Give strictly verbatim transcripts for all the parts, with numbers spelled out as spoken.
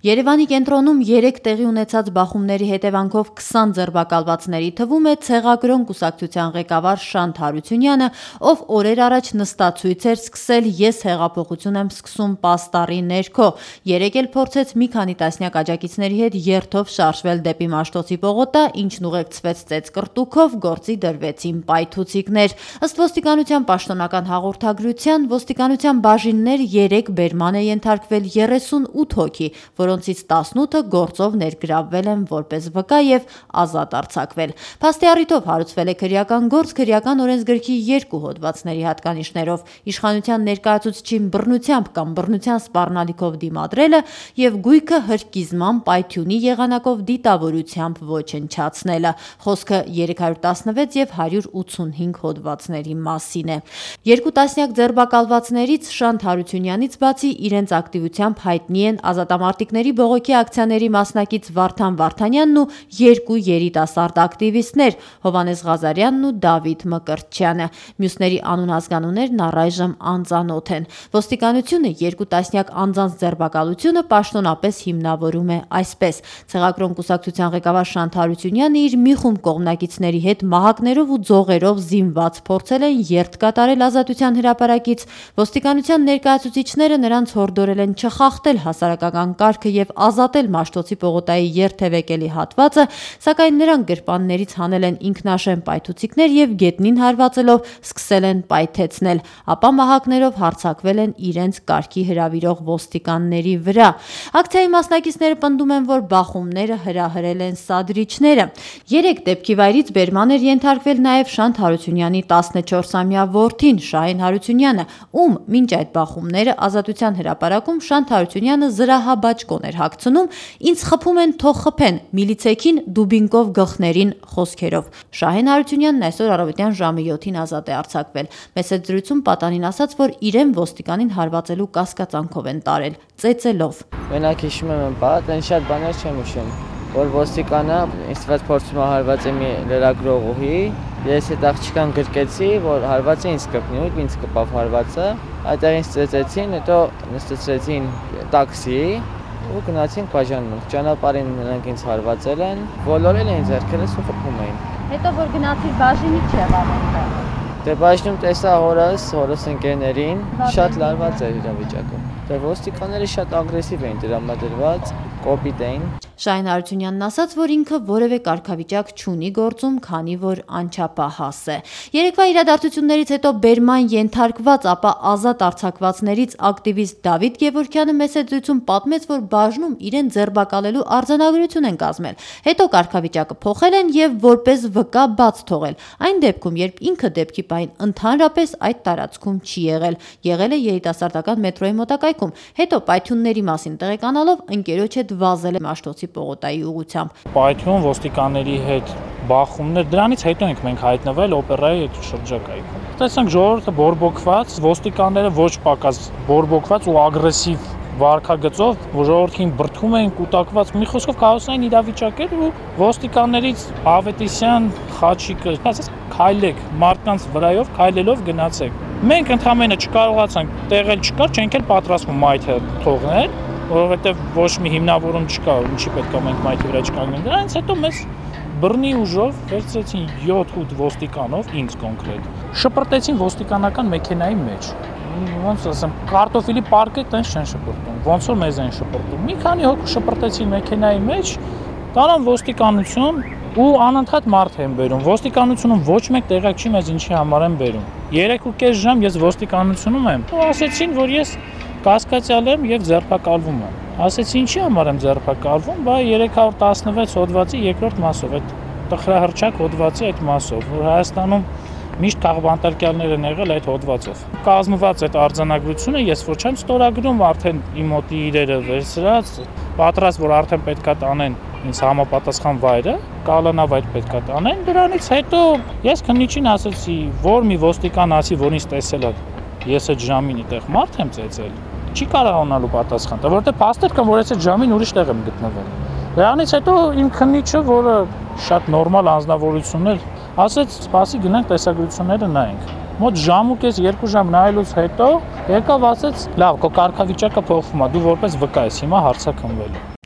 Երևանի կենտրոնում երեք տեղի ունեցած բախումների հետևանքով քսան ձերբակալվածների թվում է Ցեղագրոն կուսակցության ղեկավար Շանթ Հարությունյանը, ով օրեր առաջ նստացույց էր սկսել «Ես հեղափոխություն եմ սկսում» պաստառի ներքո։ Երեկ էլ փորձեց մի քանի տասնյակ աջակիցների հետ երթով շարժվել դեպի Մաշտոցի պողոտա, ինչն ուղեկցվեց ծեծկռտուքով, գործի դրվեցին պայթուցիկներ։ Ըստ ոստիկանության պաշտոնական հաղորդագրության, ոստիկանության բաժիններ երեկ բերման է ենթարկվել երեսունութ հոգի, որոնցից տասնութը գործով ներգրավվել են որպես վկա և ազատ արձակվել։ Փաստի առիթով հարուցվել է քրեական գործ քրեական օրենսգրքի երկու հոդվածների հատկանիշներով՝ իշխանության ներկայացուցչին բռնությամբ կամ բռնության սպառնալիքով դիմադրելը և գույքը հրկիզման, պայթյունի եղանակով դիտավորությամբ ոչնչացնելը։ Խոսքը երեք հարյուր տասնվեց և հարյուր ութսունհինգ հոդվածների մասին է։ Երկու տասնյակ ձերբակալվածներից Շանթ Հարությունյանից բացի իրենց ակտիվությամբ հայտնի են Ազատամարտիկների բողոքի ակցիաների մասնակից Վարդան Վարդանյանն ու երկու երիտասարդ ակտիվիստներ՝ Հովհաննես Ղազարյանն ու Դավիթ Մկրտչյանը։ Մյուսների անուն-ազգանուններն առայժմ անծանոթ են։ Ոստիկանությունը երկու տասնյակ անձանց ձերբակալությունը պաշտոնապես հիմնավորում է այսպես. Ցեղագրոն կուսակցության ղեկավար Շանթ Հարությունյանը իր մի խումբ կողմնակիցների հետ մահակներով ու ձողերով զինված փորձել են երթ կատարել Ազատության հրապարակից։ Ոստիկանության ներկայացուցիչները նրանց հորդորել են չխախտել հասարակական կարգը և ազատել Մաշտոցի պողոտայի երթևեկելի հատվածը, սակայն նրանք գրպաններից հանել են ինքնաշեն պայթուցիկներ և գետնին հարվածելով սկսել են պայթեցնել, ապա մահակներով հարձակվել են իրենց կարգի հրավիրող ոստիկանների վրա։ Ակցիայի մասնակիցները պնդում են, որ բախումները հրահրել են սադրիչները։ Երեկ դեպքի վայրից բերման էր ենթարկվել նաև Շանթ Հարությունյանի տասնչորսամյա որդին Շահեն Հարությունյանը, ում մինչ այդ բախումները Ազատության հրապարակում Շանթ Հարությունյանը զրահաբաճկոն էր հագցնում «Ինձ խփում են, թող խփեն, միլիցեքին դուբինկով գլխներին» խոսքերով։ Շահեն Հարությունյանն այսօր առավոտյան ժամը յոթին ազատ է արձակվել։ Մեծ զրույցում պատանին ասաց, որ իրեն ոստիկանին հարվածելու կասկածանքով են տարել, ծեծելով։ Մենակ հիշում եմ պատ, այն շատ բաներ չեմ հիշում, որ ոստիկանը ինձ փորձում է հարվածել մի լրագրողուհի, ես այդ աղջկան գրկեցի, որ հարվածը ինձ կպնի, ու ինձ կպավ հարվածը, այդտեղ ինձ ծեծեցին, հետո նստեցրեցին տաքսի ու գնացինք բաժանում։ Ճանապարհին նրանք ինձ հարվածել են, ոլորել էին ձեռքերս ու խփում էին։ Հետո որ գնացիր բաժինի չեղավ այնտեղ։ Դե բաժնում տեսա հորս, հորս ընկերներին, շատ լարված էր իրավիճակը։ Դե ոստիկանները շատ ագրեսիվ էին տրամադրված, կոպիտ էին։ Շահեն Հարությունյանն ասաց, որ ինքը որևէ կարգավիճակ չունի գործում, քանի որ անչափահաս է։ Երեկվա իրադարձություններից հետո բերման ենթարկված, ապա ազատ արձակվածներից ակտիվիստ Դավիթ Գևորգյանը մեծ զրույցում պատմեց, որ բաժնում իրեն ձերբակալելու արձանագրություն են կազմել, հետո կարգավիճակը փոխել են և որպես վկա բաց թողել։ Այն դեպքում, երբ ինքը դեպքի պահին ընդհանրապես այդ տարածքում չի եղել, եղել է երիտասարդական մետրոյի մոտակայքում, հետո պայթյունների մասին տեղեկանալով ընկերոջ հետ վազել է Մաշտոցի պողոտայի ուղղությամբ։ Պայթյուն, ոստիկանների հետ բախումներ, դրանից հետո ենք մենք հայտնվել օպերայի այդ շրջակայքում։ Տեսանք ժողովուրդը բորբոքված, ոստիկանները ոչ պակաս բորբոքված ու ագրեսիվ վարքագծով ժողովրդին բրդում էին, կուտակված, մի խոսքով քաոսային իրավիճակ էր ու ոստիկաններից Ավետիսյան, Խաչիկը ասաց քայլեք, մարդկանց վրայով քայլելով գնացեք։ Մենք ընդհանրապես չկարողացանք, տեղել չկար, չենք էլ պատրաստվում մայթը թողնել, որովհետև ոչ մի հիմնավորում չկա, ինչի պետք է մենք մայթի վրա չկանգնենք։ Դրանից հետո մեզ բռնի ուժով վերցրեցին յոթ-ութ ոստիկանով, ինձ կոնկրետ, շպրտեցին ոստիկանական մեքենայի մեջ։ Ոնց ասեմ, կարտոֆիլի պարկը տենց չեն շպրտում, ոնց որ մեզ են շպրտում։ Մի քանի հոգու շպրտեցին մեքենայի մեջ, տարան ոստիկանություն ու անընդհատ մարդ են բերում։ Ոստիկանությունում ոչ մեկ տեղակ չի մեզ ինչի համար են բերում։ երեք ու կես ժամ ես ոստիկանությունում եմ ու ասեցին, որ ես կասկածյալ եմ և ձերբակալվում եմ։ Ասեցի ինչի համար եմ ձերբակալվում, բա երեք հարյուր տասնվեց հոդվածի երկրորդ մասով, այդ տխրահռչակ հոդվածի այդ մասով, որ Հայաստանում միշտ քաղբանտարկյալներ են եղել այդ հոդվածով։ Կազմված այդ արձանագրությունը ես ոչ չեմ ստորագրում, արդեն իմ մոտի իրերը վերցրած, պատրաստ որ արդեն պետքա տանեն ինձ համապատասխան վայրը, կալանավայր պետքա տանեն։ Դրանից հետո ես քննիչին ասեցի, որ մի ոստիկան ասի, որ ինձ տեսել է, ես այդ ժամին այդտեղ մարդ եմ ծեծել, չի կարողանալու պատասխան տալ, որովհետև փաստեր կան, որ ես այդ ժամին ուրիշ տեղ եմ գտնվել։ Դրանից հետո իմ քննիչը, որը շատ նորմալ անձնավորություն էր, ասեց, սպասի գնանք տեսագրությունները նայենք։ Մոտ ժամ ու կես, երկու ժամ նայելուց հետո եկավ ասեց, լավ, քո կարգավիճակը փոխվում է, դու որպես վկա ես հիմա հարցաքննվելու։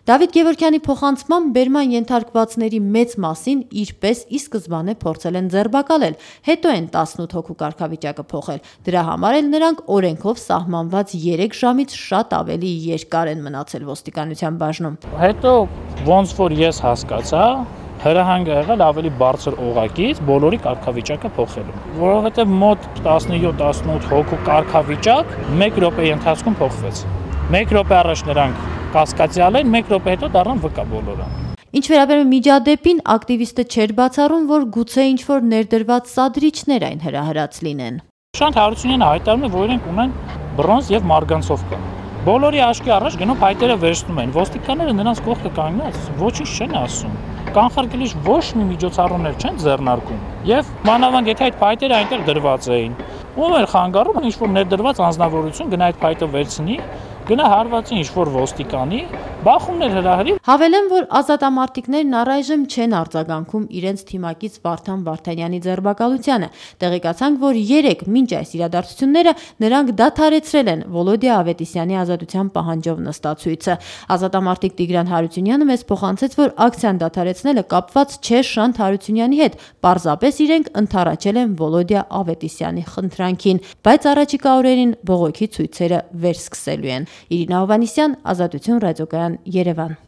Դավիթ Գևորգյանի փոխանցմամբ բերման ենթարկվածների մեծ մասին իր պես ի սկզբանե փորձել են ձերբակալել, հետո են տասնութ հոգու կարգավիճակը փոխել։ Դրա համար էլ նրանք օրենքով սահմանված երեք ժամից շատ ավելի երկար են մնացել ոստիկանության բաժնում։ Հետո ոնց որ ես հասկացա, հրահանգը եղել ավելի բարձր օղակից բոլորի կարգավիճակը փոխելու, որովհետև մոտ տասնյոթ տասնութ հոգու կարգավիճակ մեկ րոպեի ընթացքում փոխվեց։ մեկ րոպե առաջ նրանք կասկածյալ են, մեկ րոպե հետո դառան վկա բոլորը։ Ինչ վերաբերում է միջադեպին, ակտիվիստը չէր բացառում, որ գուցե ինչ-որ ներդրված սադրիչներ այն հրահրած լինեն։ Շանթ Հարությունյանը հայտարարում է, որ իրենք ունեն բրոնզ եւ մարգանցովկա։ Բոլորի աչքի առաջ գնում հայտերը վերցնում են, ոստիկանները նրանց կողքը կանգնած ոչինչ չեն ասում։ Կանխարգելիչ ոչ մի միջոցառումներ չեն ձեռնարկում։ Եվ մանավանդ եթե այդ փայտերը այնտեղ դրված էին, ում էր խանգարում ինչ-որ ներդրված անձնավորություն գնա այդ փայտը վերցնի, գնա հարվածի ինչ-որ ոստիկանի, բախումներ հրահրի։ Հավելեմ, որ ազատամարտիկներն առայժմ չեն արձագանքում իրենց թիմակից Վարդան Վարդանյանի ձերբակալությանը։ Տեղեկացանք, որ երեկ մինչ այս իրադարձությունները նրանք դադարեցրել են Վոլոդիա Ավետիսյանի ազատության պահանջով նստացույցը։ Ազատամարտիկ Տիգրան Հարությունյանը մեզ փոխանցեց, որ ակցիան դադարեցնելը կապված չէ Շանթ Հարությունյանի հետ, պարզապես իրենք ընդառաջել են Վոլոդիա Ավետիսյանի խնդրանքին, բայց առաջիկա օրերին բողոքի ցույցերը վերսկսելու են։ Իրինա Հովհաննիսյան, Ազատություն ռադիոկայան, Երևան։